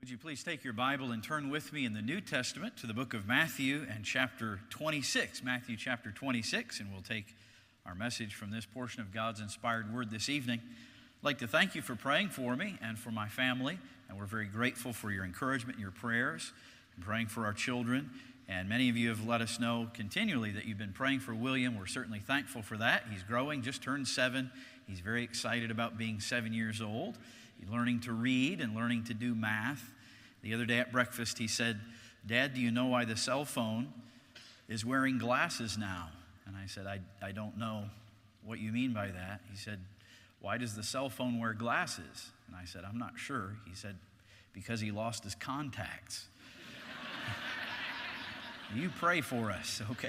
Would you please take your Bible and turn with me in the New Testament to the book of Matthew and chapter 26. Matthew chapter 26, and we'll take our message from this portion of God's inspired word this evening. I'd like to thank you for praying for me and for my family, and we're very grateful for your encouragement and your prayers, and praying for our children. And many of you have let us know continually that you've been praying for William. We're certainly thankful for that. He's growing, just turned 7. He's very excited about being 7 years old. He's learning to read and learning to do math. The other day at breakfast, he said, "Dad, do you know why the cell phone is wearing glasses now?" And I said, I don't know what you mean by that. He said, "Why does the cell phone wear glasses?" And I said, "I'm not sure." He said, "Because he lost his contacts." You pray for us, okay?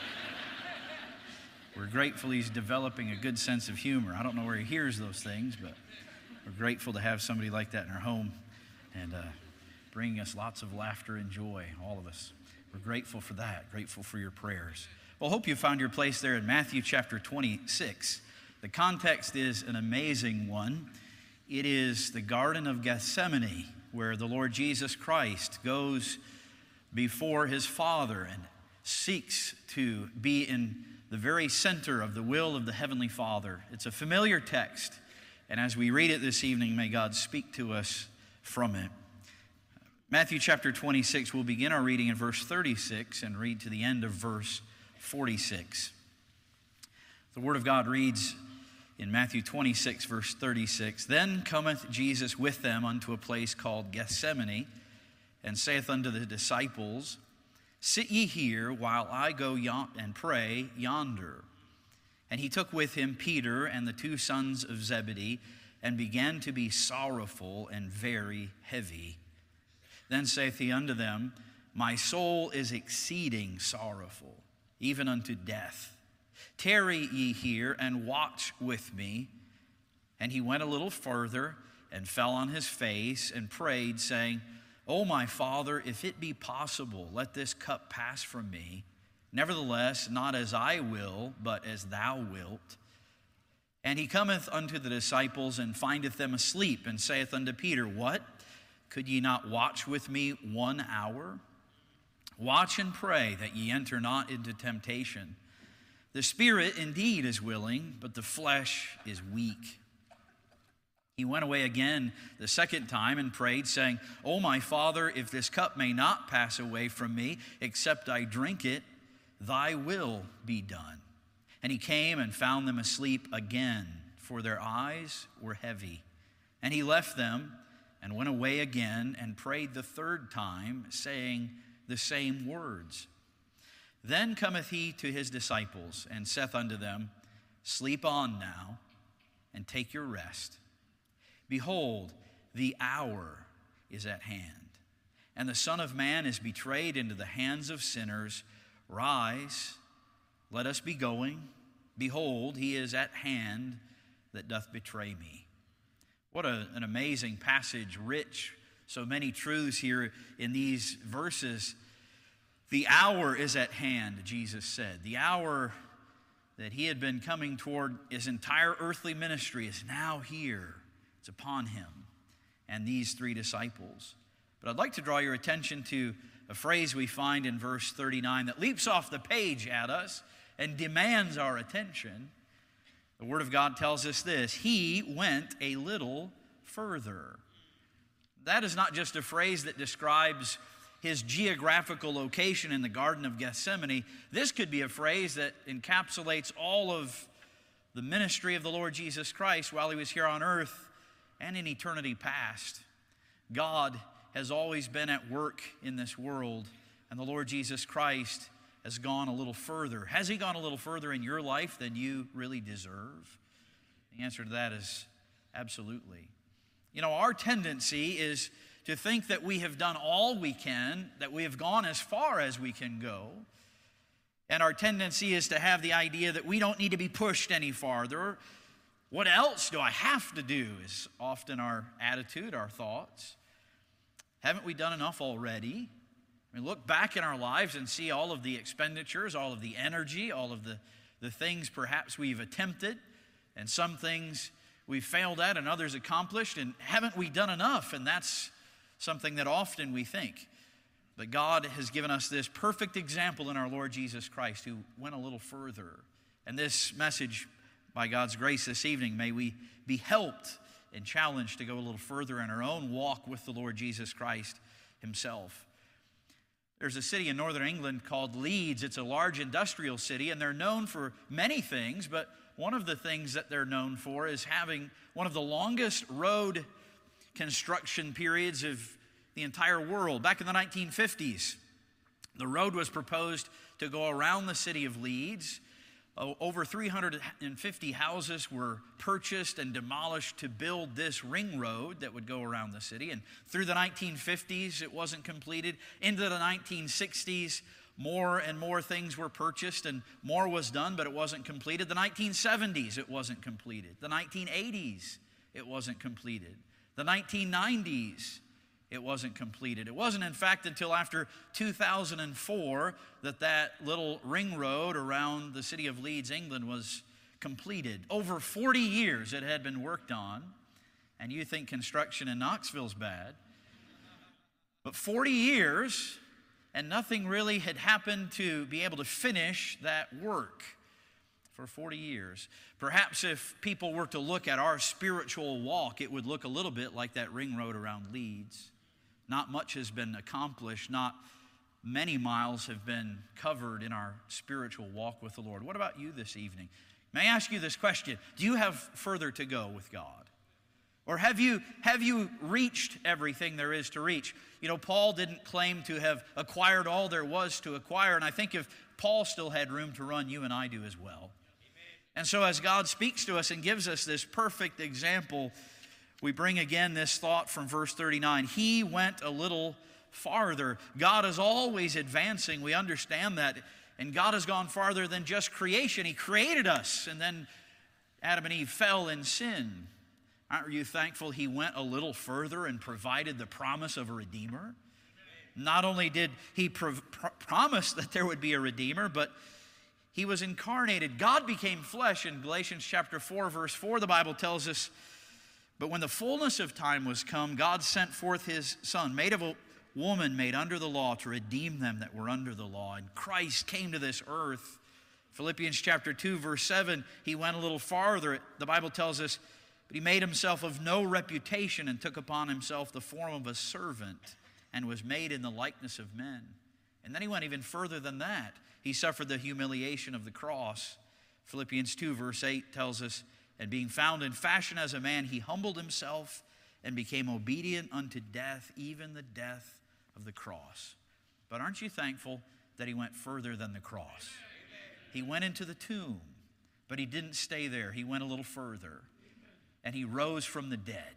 We're grateful he's developing a good sense of humor. I don't know where he hears those things, but we're grateful to have somebody like that in our home and bringing us lots of laughter and joy, all of us. We're grateful for that, grateful for your prayers. Well, I hope you found your place there in Matthew chapter 26. The context is an amazing one. It is the Garden of Gethsemane, where the Lord Jesus Christ goes before his Father and seeks to be in the very center of the will of the Heavenly Father. It's a familiar text, and as we read it this evening, may God speak to us from it. Matthew chapter 26, we'll begin our reading in verse 36 and read to the end of verse 46. The Word of God reads in Matthew 26, verse 36, "Then cometh Jesus with them unto a place called Gethsemane, and saith unto the disciples, Sit ye here while I go and pray yonder. And he took with him Peter and the 2 sons of Zebedee, and began to be sorrowful and very heavy. Then saith he unto them, My soul is exceeding sorrowful, even unto death. Tarry ye here and watch with me. And he went a little further and fell on his face and prayed, saying, O my Father, if it be possible, let this cup pass from me. Nevertheless, not as I will, but as thou wilt. And he cometh unto the disciples and findeth them asleep, and saith unto Peter, What? Could ye not watch with me 1 hour? Watch and pray that ye enter not into temptation. The spirit indeed is willing, but the flesh is weak. He went away again the second time and prayed, saying, O my Father, if this cup may not pass away from me, except I drink it, thy will be done. And he came and found them asleep again, for their eyes were heavy. And he left them and went away again and prayed the third time, saying the same words. Then cometh he to his disciples, and saith unto them, Sleep on now, and take your rest. Behold, the hour is at hand, and the Son of Man is betrayed into the hands of sinners. Rise, let us be going. Behold, he is at hand that doth betray me. What an amazing passage, rich, so many truths here in these verses. The hour is at hand, Jesus said. The hour that he had been coming toward his entire earthly ministry is now here. It's upon him and these 3 disciples. But I'd like to draw your attention to a phrase we find in verse 39 that leaps off the page at us and demands our attention. The Word of God tells us this: He went a little further. That is not just a phrase that describes his geographical location in the Garden of Gethsemane. This could be a phrase that encapsulates all of the ministry of the Lord Jesus Christ while he was here on earth and in eternity past. God has always been at work in this world, and the Lord Jesus Christ has gone a little further. Has he gone a little further in your life than you really deserve? The answer to that is absolutely. You know, our tendency is to think that we have done all we can, that we have gone as far as we can go. And our tendency is to have the idea that we don't need to be pushed any farther. What else do I have to do is often our attitude, our thoughts. Haven't we done enough already? I mean, look back in our lives and see all of the expenditures, all of the energy, all of the things perhaps we've attempted, and some things we've failed at and others accomplished, and haven't we done enough? And that's something that often we think. But God has given us this perfect example in our Lord Jesus Christ, who went a little further. And this message, by God's grace this evening, may we be helped and challenged to go a little further in our own walk with the Lord Jesus Christ himself. There's a city in northern England called Leeds. It's a large industrial city, and they're known for many things, but one of the things that they're known for is having one of the longest road construction periods of the entire world. Back in the 1950s, the road was proposed to go around the city of Leeds. Over 350 houses were purchased and demolished to build this ring road that would go around the city. And through the 1950s, it wasn't completed. Into the 1960s, more and more things were purchased and more was done, but it wasn't completed. The 1970s, it wasn't completed. The 1980s, it wasn't completed. The 1990s, it wasn't completed. It wasn't, in fact, until after 2004 that little ring road around the city of Leeds, England, was completed. Over 40 years it had been worked on, and you think construction in Knoxville's bad. But 40 years, and nothing really had happened to be able to finish that work for 40 years. Perhaps if people were to look at our spiritual walk, it would look a little bit like that ring road around Leeds. Not much has been accomplished. Not many miles have been covered in our spiritual walk with the Lord. What about you this evening? May I ask you this question? Do you have further to go with God? Or have you reached everything there is to reach? You know, Paul didn't claim to have acquired all there was to acquire, and I think if Paul still had room to run, you and I do as well. And so as God speaks to us and gives us this perfect example, we bring again this thought from verse 39. He went a little farther. God is always advancing. We understand that. And God has gone farther than just creation. He created us, and then Adam and Eve fell in sin. Aren't you thankful He went a little further and provided the promise of a Redeemer? Not only did He promise that there would be a Redeemer, but He was incarnated. God became flesh. In Galatians chapter 4, verse 4, the Bible tells us, but when the fullness of time was come, God sent forth His Son, made of a woman made under the law, to redeem them that were under the law. And Christ came to this earth. Philippians chapter 2, verse 7, He went a little farther. The Bible tells us, but He made Himself of no reputation and took upon Himself the form of a servant and was made in the likeness of men. And then He went even further than that. He suffered the humiliation of the cross. Philippians 2, verse 8 tells us, and being found in fashion as a man, He humbled Himself and became obedient unto death, even the death of the cross. But aren't you thankful that He went further than the cross? He went into the tomb, but He didn't stay there. He went a little further, and He rose from the dead.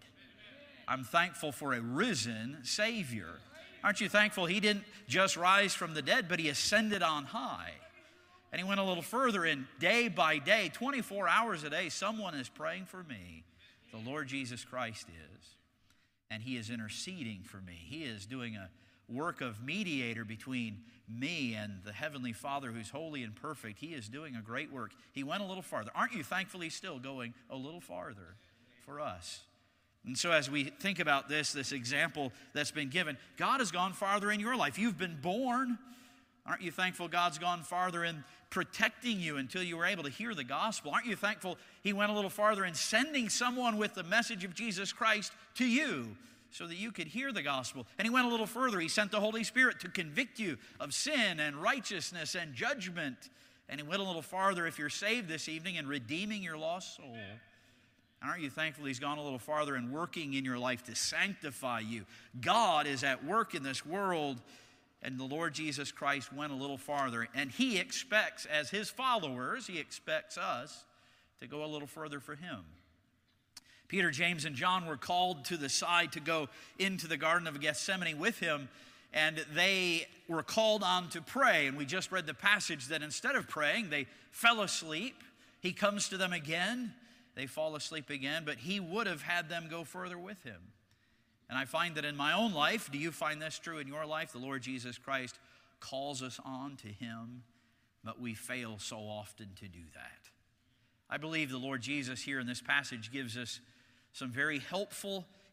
I'm thankful for a risen Savior. Aren't you thankful He didn't just rise from the dead, but He ascended on high? And He went a little further, and day by day, 24 hours a day, someone is praying for me. The Lord Jesus Christ is. And He is interceding for me. He is doing a work of mediator between me and the Heavenly Father who's holy and perfect. He is doing a great work. He went a little farther. Aren't you thankful He's still going a little farther for us? And so as we think about this example that's been given, God has gone farther in your life. You've been born. Aren't you thankful God's gone farther in protecting you until you were able to hear the gospel? Aren't you thankful He went a little farther in sending someone with the message of Jesus Christ to you so that you could hear the gospel? And He went a little further. He sent the Holy Spirit to convict you of sin and righteousness and judgment. And He went a little farther, if you're saved this evening, in redeeming your lost soul. Aren't you thankful He's gone a little farther in working in your life to sanctify you? God is at work in this world, and the Lord Jesus Christ went a little farther. And He expects, as His followers, He expects us to go a little further for Him. Peter, James, and John were called to the side to go into the Garden of Gethsemane with Him, and they were called on to pray. And we just read the passage that instead of praying, they fell asleep. He comes to them again. They fall asleep again, but He would have had them go further with Him. And I find that in my own life, do you find this true in your life? The Lord Jesus Christ calls us on to Him, but we fail so often to do that. I believe the Lord Jesus here in this passage gives us some very helpful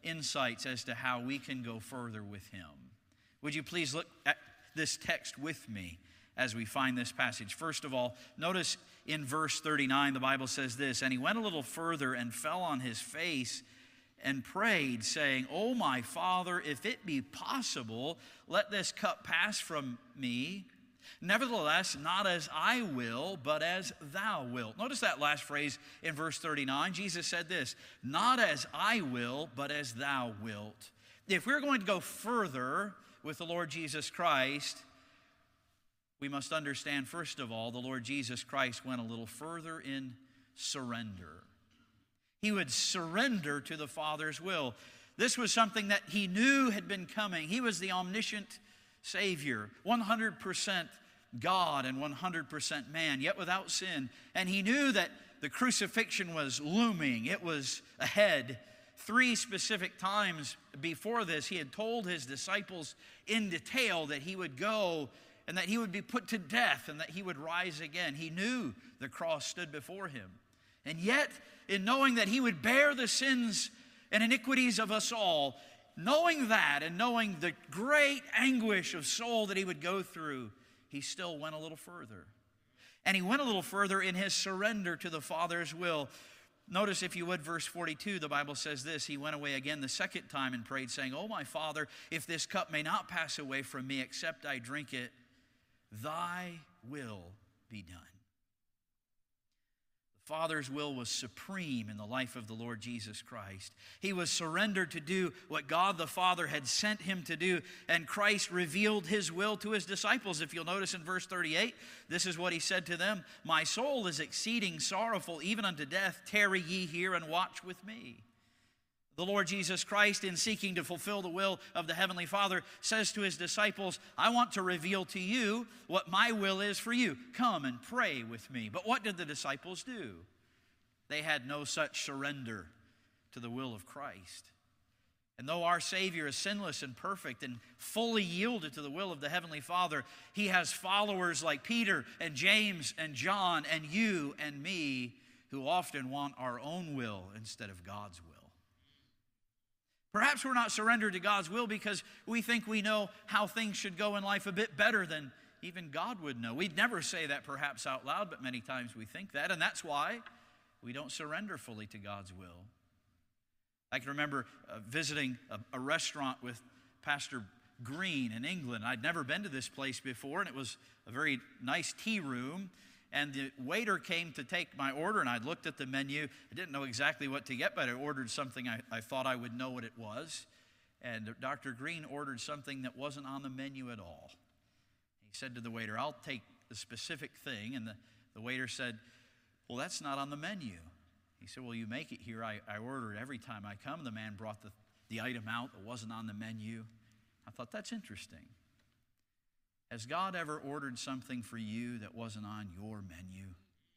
insights as to how we can go further with him. Would you please look at this text with me as we find this passage? First of all, notice in verse 39, the Bible says this, "And he went a little further and fell on his face and prayed, saying, O my Father, if it be possible, let this cup pass from me. Nevertheless, not as I will, but as thou wilt." Notice that last phrase in verse 39. Jesus said this, "Not as I will, but as thou wilt." If we're going to go further with the Lord Jesus Christ, we must understand, first of all, the Lord Jesus Christ went a little further in surrender. He would surrender to the Father's will. This was something that he knew had been coming. He was the omniscient Savior, 100% God and 100% man, yet without sin. And he knew that the crucifixion was looming. It was ahead. 3 specific times before this, he had told his disciples in detail that he would go and that he would be put to death and that he would rise again. He knew the cross stood before him. And yet, in knowing that he would bear the sins and iniquities of us all, knowing that and knowing the great anguish of soul that he would go through, he still went a little further. And he went a little further in his surrender to the Father's will. Notice, if you would, verse 42, the Bible says this, "He went away again the second time and prayed, saying, O my Father, if this cup may not pass away from me except I drink it, thy will be done." The Father's will was supreme in the life of the Lord Jesus Christ. He was surrendered to do what God the Father had sent him to do, and Christ revealed his will to his disciples. If you'll notice in verse 38, this is what he said to them, "My soul is exceeding sorrowful, even unto death. Tarry ye here and watch with me." The Lord Jesus Christ, in seeking to fulfill the will of the Heavenly Father, says to his disciples, "I want to reveal to you what my will is for you. Come and pray with me." But what did the disciples do? They had no such surrender to the will of Christ. And though our Savior is sinless and perfect and fully yielded to the will of the Heavenly Father, he has followers like Peter and James and John and you and me who often want our own will instead of God's will. Perhaps we're not surrendered to God's will because we think we know how things should go in life a bit better than even God would know. We'd never say that perhaps out loud, but many times we think that, and that's why we don't surrender fully to God's will. I can remember visiting a restaurant with Pastor Green in England. I'd never been to this place before, and it was a very nice tea room. And the waiter came to take my order, and I'd looked at the menu. I didn't know exactly what to get, but I ordered something I thought I would know what it was. And Dr. Green ordered something that wasn't on the menu at all. He said to the waiter, "I'll take the specific thing." And the waiter said, "Well, that's not on the menu." He said, "Well, you make it here. I order it every time I come." The man brought the item out that wasn't on the menu. I thought, that's interesting. Has God ever ordered something for you that wasn't on your menu?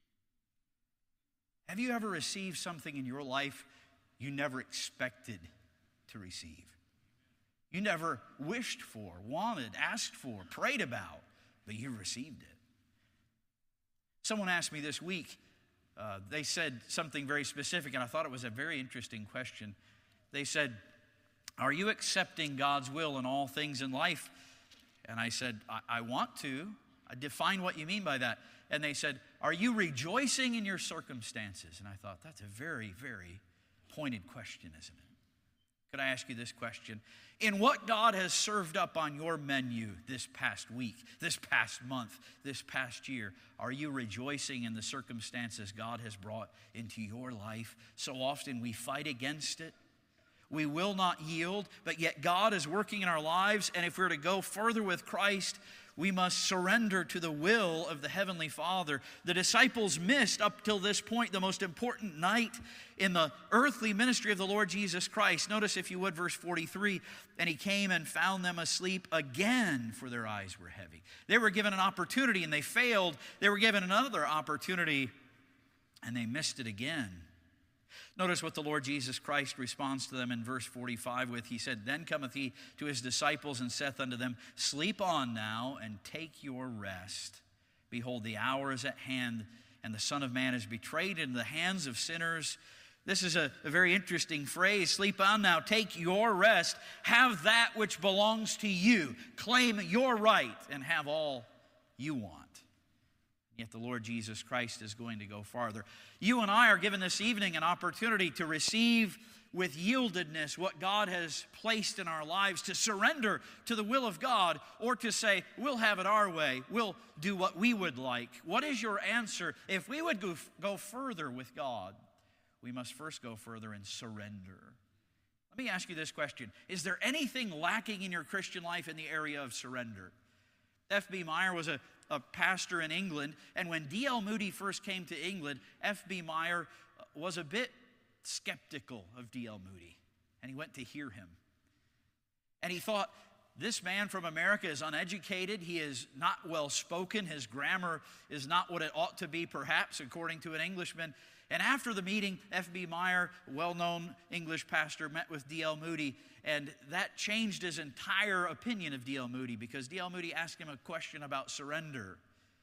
Have you ever received something in your life you never expected to receive? You never wished for, wanted, asked for, prayed about, but you received it. Someone asked me this week, they said something very specific, and I thought it was a very interesting question. They said, "Are you accepting God's will in all things in life?" And I said, I want to. I define what you mean by that. And they said, "Are you rejoicing in your circumstances?" And I thought, that's a very, very pointed question, isn't it? Could I ask you this question? In what God has served up on your menu this past week, this past month, this past year, are you rejoicing in the circumstances God has brought into your life? So often we fight against it. We will not yield, but yet God is working in our lives, and if we're to go further with Christ, we must surrender to the will of the Heavenly Father. The disciples missed, up till this point, the most important night in the earthly ministry of the Lord Jesus Christ. Notice, if you would, verse 43, "And he came and found them asleep again, for their eyes were heavy." They were given an opportunity, and they failed. They were given another opportunity, and they missed it again. Notice what the Lord Jesus Christ responds to them in verse 45 with. He said, "Then cometh he to his disciples and saith unto them, Sleep on now and take your rest. Behold, the hour is at hand, and the Son of Man is betrayed into the hands of sinners. This is a very interesting phrase. Sleep on now, take your rest, have that which belongs to you. Claim your right and have all you want. Yet the Lord Jesus Christ is going to go farther. You and I are given this evening an opportunity to receive with yieldedness what God has placed in our lives, to surrender to the will of God, or to say, we'll have it our way, we'll do what we would like. What is your answer? If we would go further with God, we must first go further and surrender. Let me ask you this question. Is there anything lacking in your Christian life in the area of surrender? F.B. Meyer was a pastor in England, and when D.L. Moody first came to England, F.B. Meyer was a bit skeptical of D.L. Moody, and he went to hear him. And he thought, this man from America is uneducated, he is not well spoken, his grammar is not what it ought to be, perhaps, according to an Englishman. And after the meeting, F.B. Meyer, well-known English pastor, met with D.L. Moody, and that changed his entire opinion of D.L. Moody, because D.L. Moody asked him a question about surrender.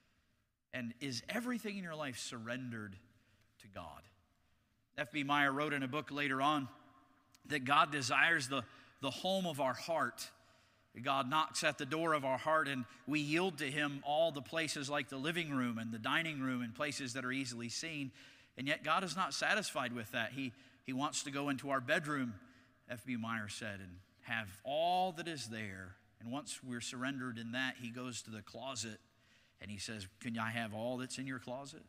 And is everything in your life surrendered to God? F.B. Meyer wrote in a book later on that God desires the home of our heart. God knocks at the door of our heart, and we yield to Him all the places like the living room and the dining room and places that are easily seen. And yet God is not satisfied with that. He wants to go into our bedroom, F.B. Meyer said, and have all that is there. And once we're surrendered in that, He goes to the closet and He says, can I have all that's in your closet?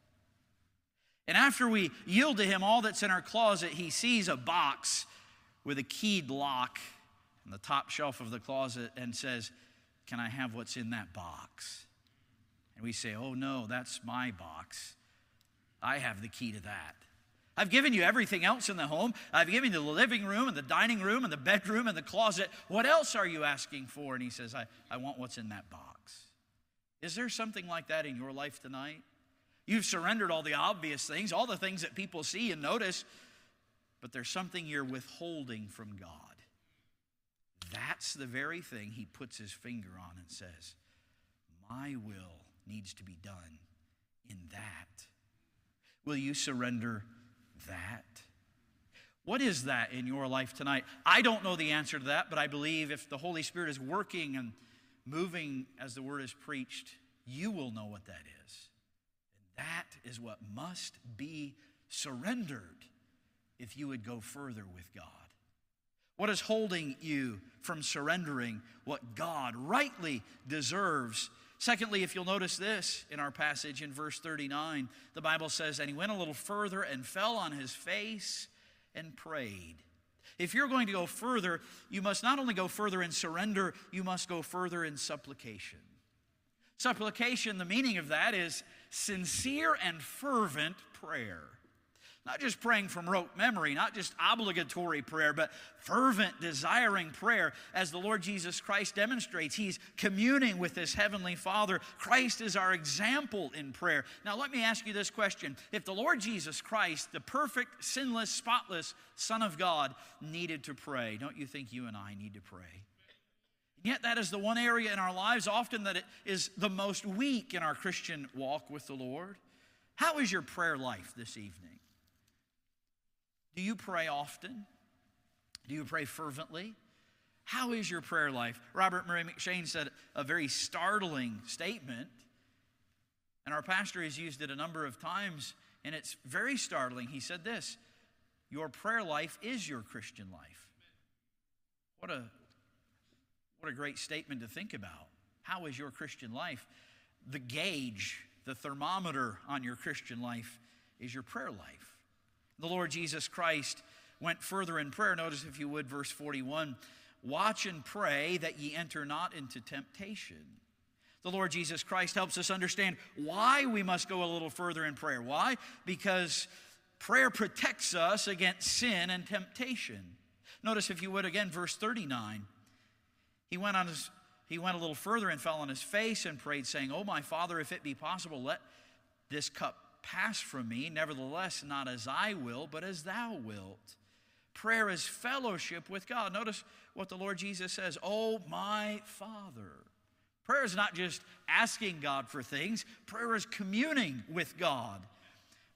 And after we yield to Him all that's in our closet, He sees a box with a keyed lock on the top shelf of the closet and says, can I have what's in that box? And we say, oh no, that's my box. I have the key to that. I've given you everything else in the home. I've given you the living room and the dining room and the bedroom and the closet. What else are you asking for? And He says, I want what's in that box. Is there something like that in your life tonight? You've surrendered all the obvious things, all the things that people see and notice, but there's something you're withholding from God. That's the very thing He puts His finger on and says, my will needs to be done in that. Will you surrender that? What is that in your life tonight? I don't know the answer to that, but I believe if the Holy Spirit is working and moving as the Word is preached, you will know what that is. And that is what must be surrendered if you would go further with God. What is holding you from surrendering what God rightly deserves? Secondly, if you'll notice this in our passage in verse 39, the Bible says, and he went a little further and fell on his face and prayed. If you're going to go further, you must not only go further in surrender, you must go further in supplication. Supplication, the meaning of that is sincere and fervent prayer. Not just praying from rote memory, not just obligatory prayer, but fervent, desiring prayer. As the Lord Jesus Christ demonstrates, He's communing with His Heavenly Father. Christ is our example in prayer. Now let me ask you this question. If the Lord Jesus Christ, the perfect, sinless, spotless Son of God, needed to pray, don't you think you and I need to pray? Yet that is the one area in our lives often that it is the most weak in our Christian walk with the Lord. How is your prayer life this evening? Do you pray often? Do you pray fervently? How is your prayer life? Robert Murray McShane said a very startling statement, and our pastor has used it a number of times, and it's very startling. He said this, your prayer life is your Christian life. What a great statement to think about. How is your Christian life? The gauge, the thermometer on your Christian life is your prayer life. The Lord Jesus Christ went further in prayer. Notice, if you would, verse 41. Watch and pray that ye enter not into temptation. The Lord Jesus Christ helps us understand why we must go a little further in prayer. Why? Because prayer protects us against sin and temptation. Notice, if you would, again, verse 39. He went a little further and fell on his face and prayed, saying, O my Father, if it be possible, let this cup pass from me. Nevertheless, not as I will, but as thou wilt. Prayer is fellowship with God. Notice what the Lord Jesus says, O my Father. Prayer is not just asking God for things. Prayer is communing with God.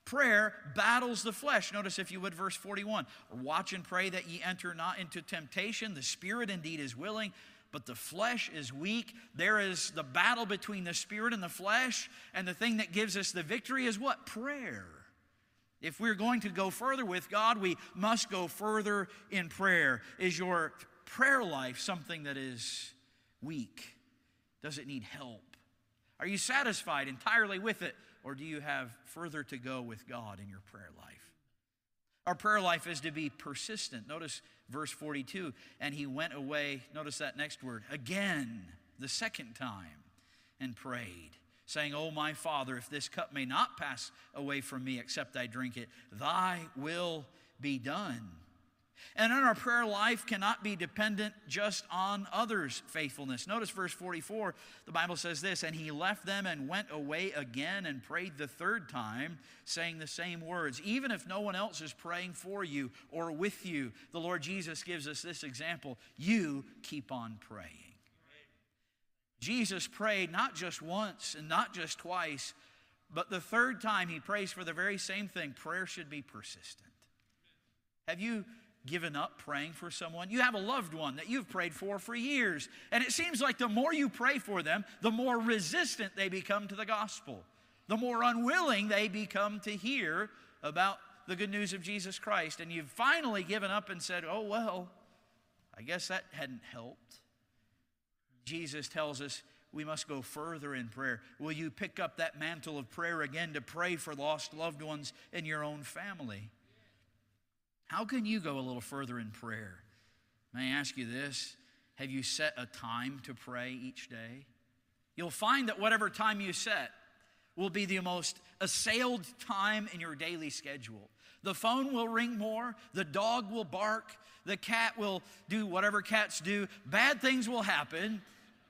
Prayer battles the flesh. Notice, if you would, verse 41. Watch and pray that ye enter not into temptation. The spirit indeed is willing, but the flesh is weak. There is the battle between the spirit and the flesh, and the thing that gives us the victory is what? Prayer. If we're going to go further with God, we must go further in prayer. Is your prayer life something that is weak? Does it need help? Are you satisfied entirely with it, or do you have further to go with God in your prayer life? Our prayer life is to be persistent. Notice verse 42, and he went away, notice that next word, again, the second time, and prayed, saying, O my Father, if this cup may not pass away from me except I drink it, thy will be done. And in our prayer life cannot be dependent just on others' faithfulness. Notice verse 44, the Bible says this, and he left them and went away again and prayed the third time, saying the same words. Even if no one else is praying for you or with you, the Lord Jesus gives us this example. You keep on praying. Jesus prayed not just once and not just twice, but the third time he prays for the very same thing. Prayer should be persistent. Have you given up praying for someone? You have a loved one that you've prayed for years, and it seems like the more you pray for them, the more resistant they become to the gospel, the more unwilling they become to hear about the good news of Jesus Christ, and you've finally given up and said, oh well, I guess that hadn't helped. Jesus tells us we must go further in prayer. Will you pick up that mantle of prayer again to pray for lost loved ones in your own family? How can you go a little further in prayer? May I ask you this? Have you set a time to pray each day? You'll find that whatever time you set will be the most assailed time in your daily schedule. The phone will ring more, the dog will bark, the cat will do whatever cats do, bad things will happen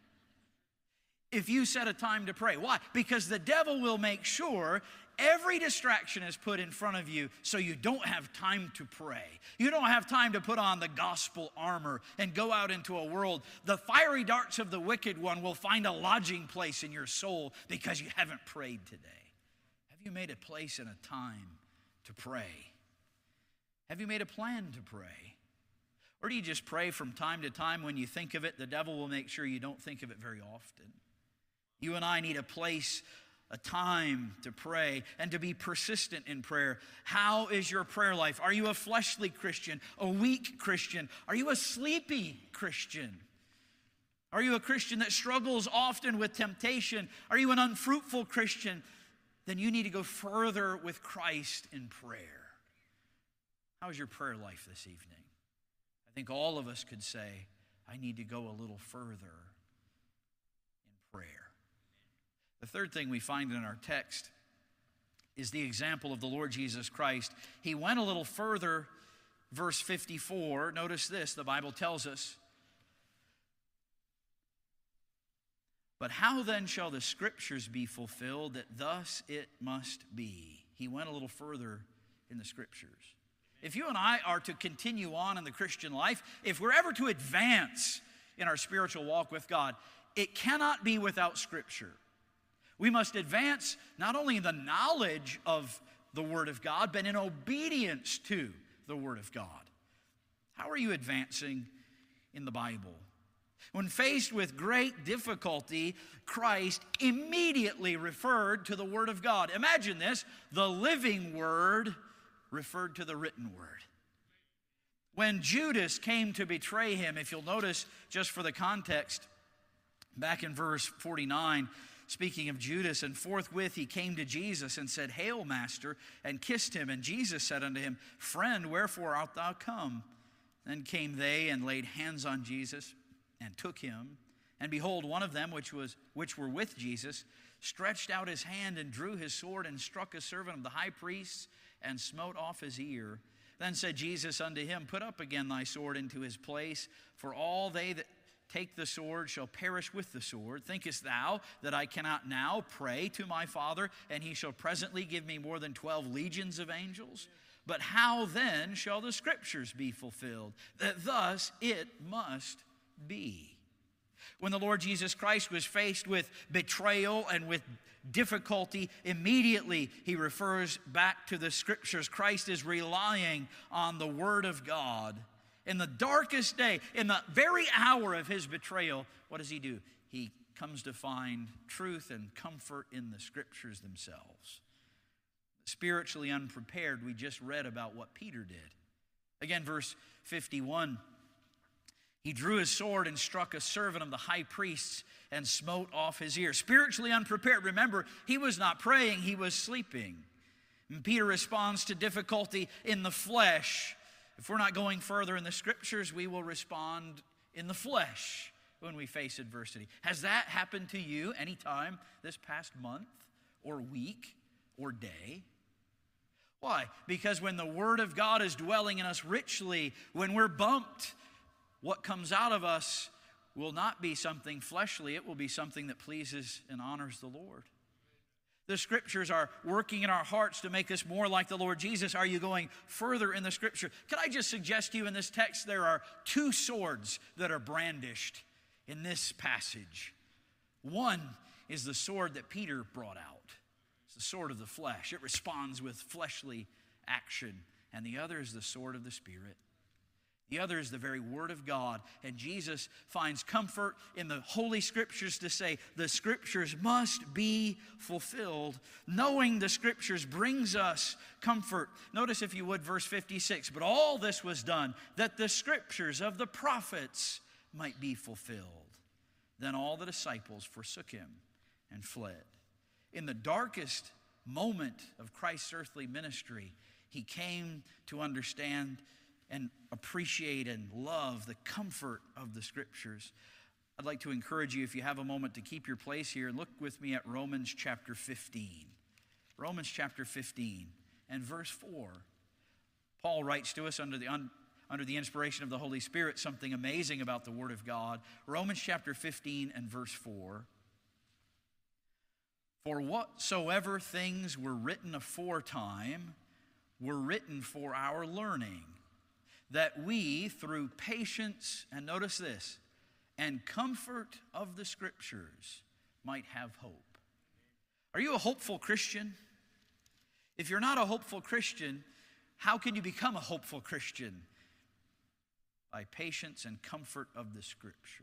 if you set a time to pray. Why? Because the devil will make sure every distraction is put in front of you so you don't have time to pray. You don't have time to put on the gospel armor and go out into a world. The fiery darts of the wicked one will find a lodging place in your soul because you haven't prayed today. Have you made a place and a time to pray? Have you made a plan to pray? Or do you just pray from time to time when you think of it? The devil will make sure you don't think of it very often. You and I need a place, a time to pray and to be persistent in prayer. How is your prayer life? Are you a fleshly Christian, a weak Christian? Are you a sleepy Christian? Are you a Christian that struggles often with temptation? Are you an unfruitful Christian? Then you need to go further with Christ in prayer. How is your prayer life this evening? I think all of us could say, I need to go a little further in prayer. The third thing we find in our text is the example of the Lord Jesus Christ. He went a little further, verse 54. Notice this, the Bible tells us, but how then shall the scriptures be fulfilled that thus it must be? He went a little further in the scriptures. If you and I are to continue on in the Christian life, if we're ever to advance in our spiritual walk with God, it cannot be without Scripture. We must advance not only in the knowledge of the Word of God, but in obedience to the Word of God. How are you advancing in the Bible? When faced with great difficulty, Christ immediately referred to the Word of God. Imagine this, the living Word referred to the written Word. When Judas came to betray him, if you'll notice, just for the context, back in verse 49, speaking of Judas, and forthwith he came to Jesus and said, Hail, Master, and kissed him. And Jesus said unto him, Friend, wherefore art thou come? Then came they and laid hands on Jesus and took him. And behold, one of them which were with Jesus stretched out his hand and drew his sword and struck a servant of the high priest and smote off his ear. Then said Jesus unto him, Put up again thy sword into his place, for all they that take the sword shall perish with the sword. Thinkest thou that I cannot now pray to my Father, and he shall presently give me more than 12 legions of angels? But how then shall the scriptures be fulfilled, that thus it must be? When the Lord Jesus Christ was faced with betrayal and with difficulty, immediately he refers back to the Scriptures. Christ is relying on the Word of God. In the darkest day, in the very hour of his betrayal, what does he do? He comes to find truth and comfort in the Scriptures themselves. Spiritually unprepared, we just read about what Peter did. Again, verse 51. He drew his sword and struck a servant of the high priest's and smote off his ear. Spiritually unprepared. Remember, he was not praying, he was sleeping. And Peter responds to difficulty in the flesh. If we're not going further in the Scriptures, we will respond in the flesh when we face adversity. Has that happened to you any time this past month or week or day? Why? Because when the Word of God is dwelling in us richly, when we're bumped, what comes out of us will not be something fleshly. It will be something that pleases and honors the Lord. The Scriptures are working in our hearts to make us more like the Lord Jesus. Are you going further in the Scripture? Can I just suggest to you in this text there are two swords that are brandished in this passage. One is the sword that Peter brought out. It's the sword of the flesh. It responds with fleshly action. And the other is the sword of the Spirit. The other is the very Word of God. And Jesus finds comfort in the Holy Scriptures to say the Scriptures must be fulfilled. Knowing the Scriptures brings us comfort. Notice, if you would, verse 56. But all this was done that the Scriptures of the prophets might be fulfilled. Then all the disciples forsook him and fled. In the darkest moment of Christ's earthly ministry, he came to understand and appreciate and love the comfort of the Scriptures. I'd like to encourage you, if you have a moment, to keep your place here. Look with me at Romans chapter 15. Romans chapter 15 and verse 4. Paul writes to us under the inspiration of the Holy Spirit something amazing about the Word of God. Romans chapter 15 and verse 4. For whatsoever things were written aforetime were written for our learning, that we, through patience, and notice this, and comfort of the Scriptures, might have hope. Are you a hopeful Christian? If you're not a hopeful Christian, how can you become a hopeful Christian? By patience and comfort of the Scriptures.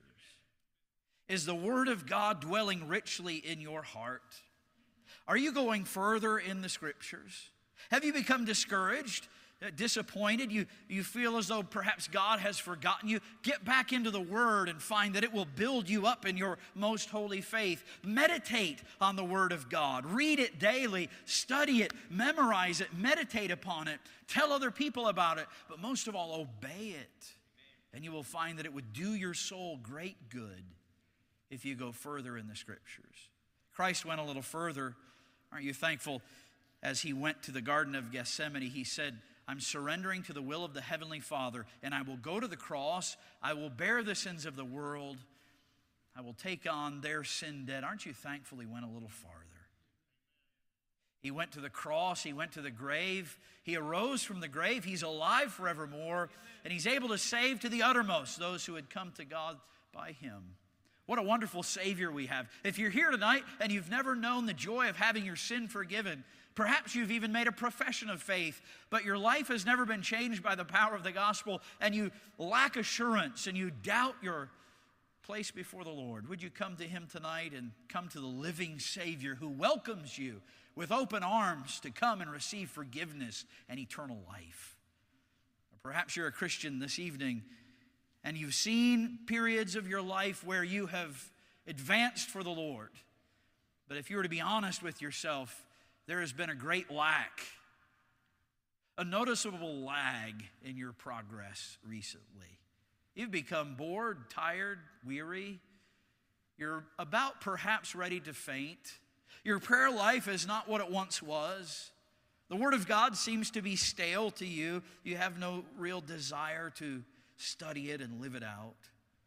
Is the Word of God dwelling richly in your heart? Are you going further in the Scriptures? Have you become discouraged? Disappointed, you feel as though perhaps God has forgotten you? Get back into the Word and find that it will build you up in your most holy faith. Meditate on the Word of God. Read it daily. Study it. Memorize it. Meditate upon it. Tell other people about it. But most of all, obey it. And you will find that it would do your soul great good if you go further in the Scriptures. Christ went a little further. Aren't you thankful? As he went to the Garden of Gethsemane, he said, I'm surrendering to the will of the Heavenly Father, and I will go to the cross. I will bear the sins of the world. I will take on their sin debt. Aren't you thankful he went a little farther? He went to the cross. He went to the grave. He arose from the grave. He's alive forevermore, and he's able to save to the uttermost those who had come to God by him. What a wonderful Savior we have. If you're here tonight and you've never known the joy of having your sin forgiven, perhaps you've even made a profession of faith, but your life has never been changed by the power of the gospel, and you lack assurance and you doubt your place before the Lord. Would you come to him tonight and come to the living Savior who welcomes you with open arms to come and receive forgiveness and eternal life? Or perhaps you're a Christian this evening and you've seen periods of your life where you have advanced for the Lord. But if you were to be honest with yourself, there has been a great lack, a noticeable lag in your progress recently. You've become bored, tired, weary. You're about perhaps ready to faint. Your prayer life is not what it once was. The Word of God seems to be stale to you. You have no real desire to study it and live it out.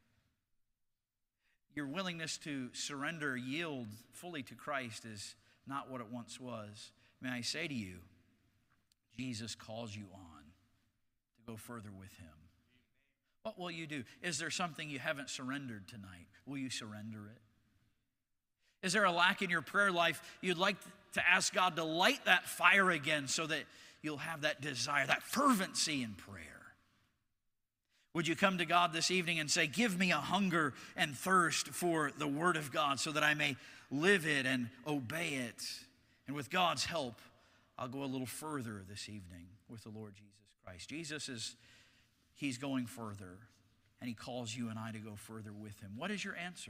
Your willingness to surrender, yield fully to Christ is not what it once was. May I say to you, Jesus calls you on to go further with him. What will you do? Is there something you haven't surrendered tonight? Will you surrender it? Is there a lack in your prayer life you'd like to ask God to light that fire again so that you'll have that desire, that fervency in prayer? Would you come to God this evening and say, give me a hunger and thirst for the Word of God so that I may live it and obey it? And with God's help, I'll go a little further this evening with the Lord Jesus Christ. He's going further, and He calls you and I to go further with Him. What is your answer?